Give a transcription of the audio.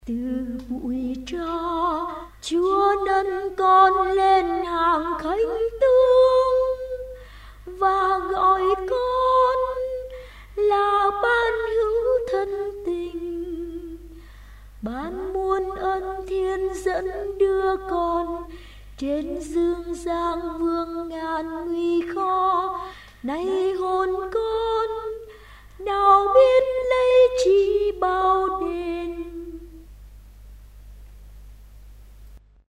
Từ bụi tro Chúa nâng con lên hàng khánh tướng và gọi con là ban hữu thân tình. Ban muôn ân thiên dẫn đưa con trên dương gian vương ngàn nguy khó. Nay hồn con